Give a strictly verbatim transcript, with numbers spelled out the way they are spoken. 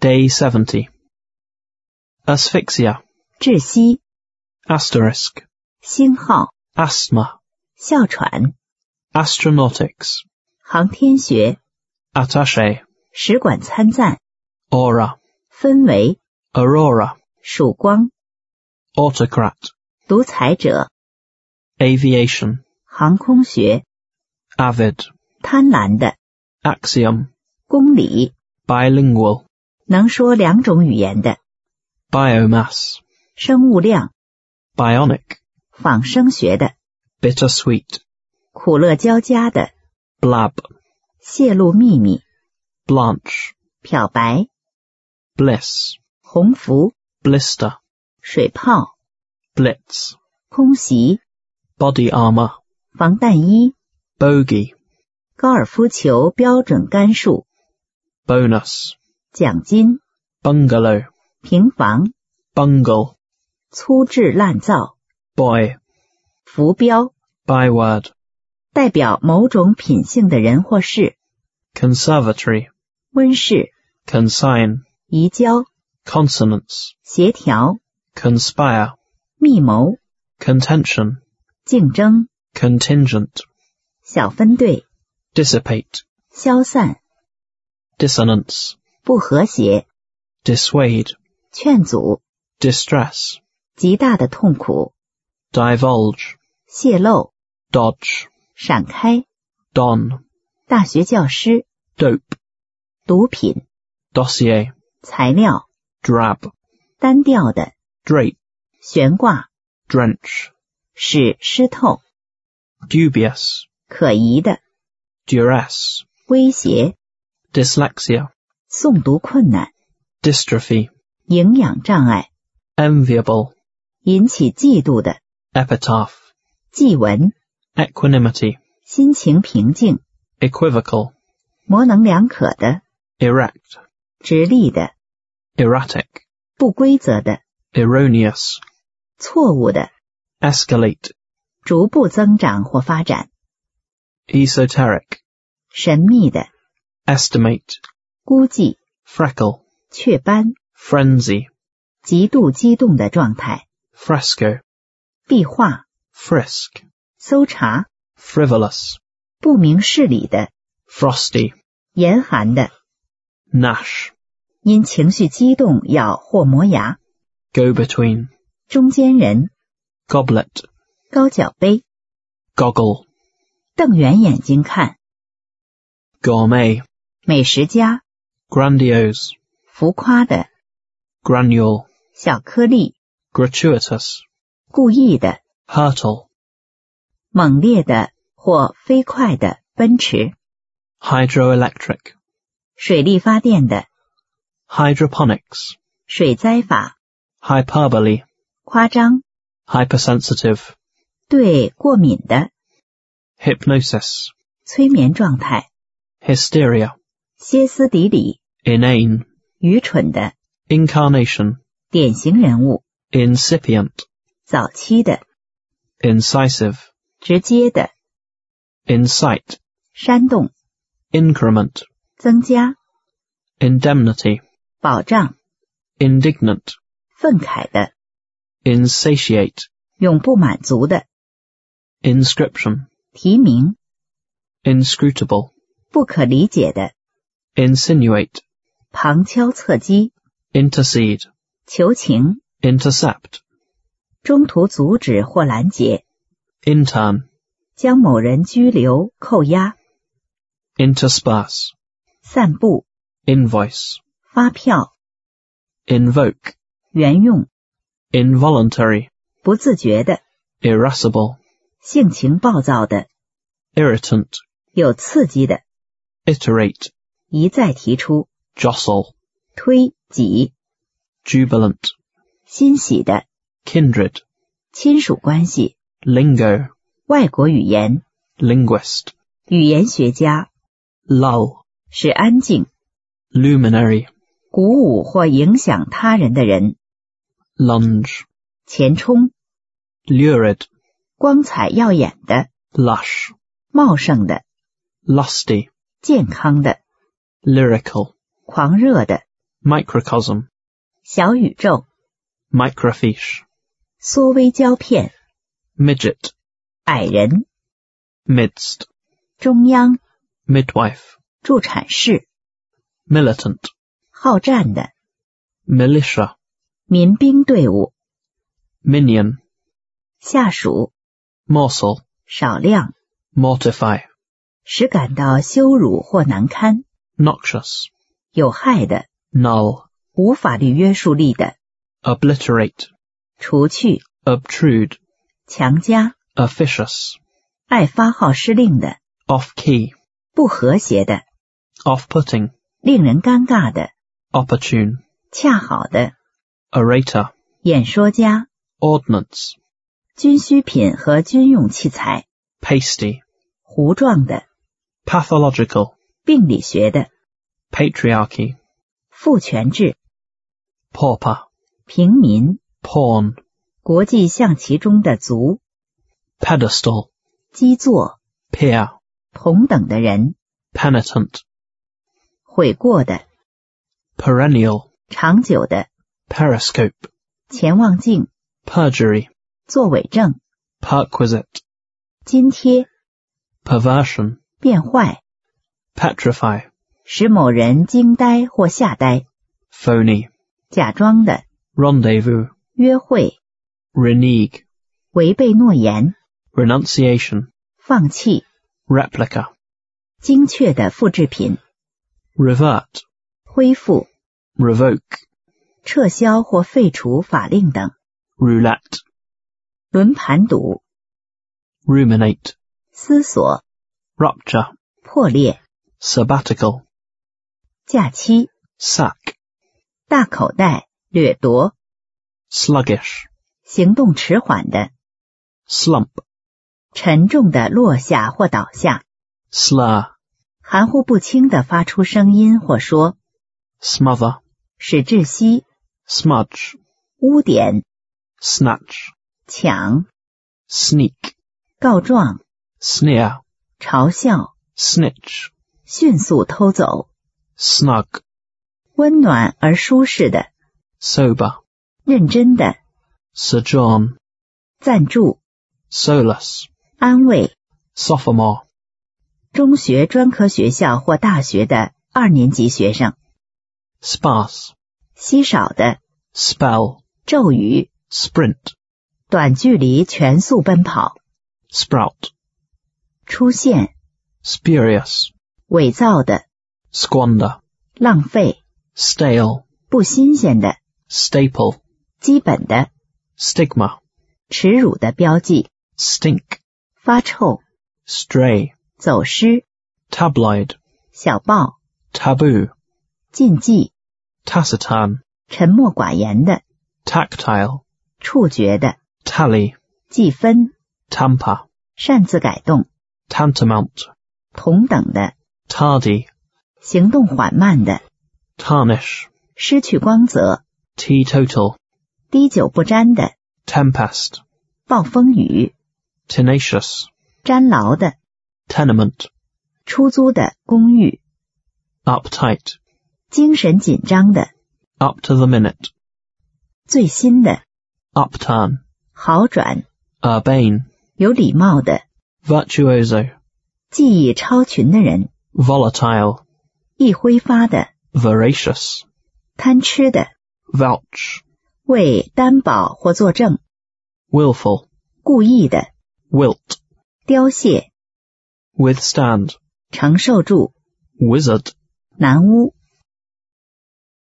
Day seventy. Asphyxia. 窒息、 Asterisk. 星号、 Asthma. 哮喘、 Astronautics. 航天学、 Attaché. 使馆参赞、 Aura. 氛围、 Aurora. 曙光、 Autocrat. 独裁者、 Aviation. 航空学、 Avid. 贪婪的、 Axiom. 公理、 Bilingual. 能说两种语言的、 Biomass. 生物量、 Bionic. 仿生学的、 Bittersweet. 苦乐交加的、 Blab. 泄露秘密、 Blanche. 漂白、 Bliss. 鸿福、 Blister. 水泡、 Blitz. 空袭、 Body armor. 防弹衣、 Bogey. 高尔夫球标准杆数、 Bonus. 奖金、 Bungalow. 平房、 Bungle. 粗制滥造、 Boy. 浮标， Byword. 代表某种品性的人或事。 Conservatory. 温室， Consign. 移交， Consonants. 协调， Conspire. 密谋， Contention. 竞争， Contingent. 小分队， Dissipate. 消散， Dissonance. 不和谐， Dissuade. 劝阻， Distress. 极大的痛苦， Divulge. 泄露， Dodge. 闪开， Don. 大学教师， Dope. 毒品， Dossier. 材料， Drab. 单调的， Drape. 悬挂， Drench. 使湿透， Dubious. 可疑的， Duress. 威胁， Dyslexia. 诵读困难， Dystrophy. 营养障碍， Enviable. 引起嫉妒的， Epitaph. 祭文， Equanimity. 心情平静， Equivocal. 模棱两可的， Erect. 直立的， Erratic. 不规则的， Erroneous. 错误的， Escalate. 逐步增长或发展， Esoteric. 神秘的， Estimate. 估计， Freckle. 雀斑， Frenzy. 极度激动的状态， Fresco. 壁画， Frisk. 搜查， Frivolous. 不明事理的， Frosty. 严寒的， Gnash. 因情绪激动咬或磨牙， Go-between. 中间人， Goblet. 高脚杯， Goggle. 瞪圆眼睛看， Gourmet. 美食家， Grandiose. 浮夸的， Granule. 小颗粒， Gratuitous. 故意的， Hurtle. 猛烈的或飞快的奔驰， Hydroelectric. 水力发电的， Hydroponics. 水栽法， Hyperbole. 夸张， Hypersensitive. 对过敏的， Hypnosis. 催眠状态， Hysteria. 歇斯底里， Inane. 愚蠢的， Incarnation. 典型人物， Incipient. 早期的， Incisive. 直接的， Incite. 煽动， Increment. 增加， Indemnity. 保障， Indignant. 愤慨的， Insatiate. 永不满足的， Inscription. 提名， Inscrutable. 不可理解的， Insinuate. 旁敲侧击， Intercede. 求情， Intercept. 中途阻止或拦截， Intern. 将某人拘留、扣押， Intersperse. 散布， Invoice. 发票， Invoke. 原用， Involuntary. 不自觉的， Irascible. 性情暴躁的， Irritant. 有刺激的， Iterate. 一再提出， Jostle. 推挤， Jubilant. 欣喜的， Kindred. 亲属关系， Lingo. 外国语言， Linguist. 语言学家， Lull. 使安静， Luminary. 鼓舞或影响他人的人， Lunge. 前冲， Lurid. 光彩耀眼的， Lush. 茂盛的， Lusty. 健康的， Lyrical. 狂热的， microcosm, 小宇宙， microfiche, 缩微胶片， midget, 矮人， midst, 中央， midwife, 助产士， militant, 好战的， militia, 民兵队伍， minion, 下属， morsel, 少量， mortify, 使感到羞辱或难堪， noxious, 有害的， null, 无法律约束力的， obliterate, 除去， obtrude, 强加， officious, 爱发号施令的， off-key, 不和谐的， off-putting, 令人尴尬的， opportune, 恰好的， orator, 演说家， ordnance, 军需品和军用器材， pasty, 糊状的， pathological, 病理学的， patriarchy, 父权制， pauper, 平民， pawn, 国际象棋中的卒， pedestal, 基座， peer, 同等的人， penitent, 悔过的， perennial, 长久的， periscope, 潜望镜， perjury, 作伪证， perquisite, 津贴， perversion, 变坏， petrify, 使某人惊呆或吓呆， phony, 假装的， rendezvous, 约会， renege, 违背诺言， renunciation, 放弃， replica, 精确的复制品， revert, 恢复， revoke, 撤销或废除法令等， roulette, 轮盘赌， ruminate, 思索， rupture, 破裂， sabbatical, 假期， sack, 大口袋，掠夺， sluggish, 行动迟缓的， slump, 沉重的落下或倒下， slur, 含糊不清的发出声音或说， smother, 使窒息， smudge, 污点， snatch, 抢， sneak, 告状， sneer, 嘲笑， snitch, 迅速偷走， snug, 温暖而舒适的， sober, 认真的， sojourn, 赞助， solace, 安慰， sophomore, 中学专科学校或大学的二年级学生， sparse, 稀少的， spell, 咒语， sprint, 短距离全速奔跑， sprout, 出现， spurious, 伪造的， squander, 浪费， stale, 不新鲜的， staple, 基本的， stigma, 耻辱的标记， stink, 发臭， stray, 走失， tabloid, 小报， taboo, 禁忌， taciturn, 沉默寡言的， tactile, 触觉的， tally, 计分， tamper, 擅自改动， tantamount, 同等的， tardy, 行动缓慢的， tarnish, 失去光泽， teetotal, 滴酒不沾的， tempest, 暴风雨， tenacious, 粘牢的， tenement, 出租的公寓， uptight, 精神紧张的， up to the minute, 最新的， upturn, 好转， urbane, 有礼貌的， virtuoso, 技艺超群的人， volatile, 易挥发的， voracious, 贪吃的， vouch, 为担保或作证， willful, 故意的， wilt, 凋谢， withstand, 承受住， wizard, 南屋。